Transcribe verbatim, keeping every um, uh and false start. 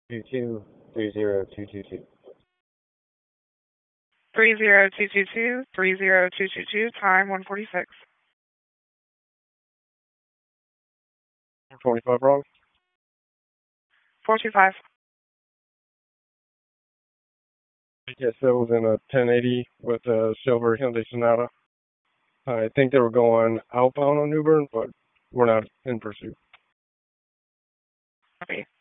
two two three zero two two two. Three zero two two two three zero two two two. Time one forty six. Twenty five wrong. Four two five. Yes, that was in a ten eighty with a silver Hyundai Sonata. I think they were going outbound on New Bern, but we're not in pursuit. Okay.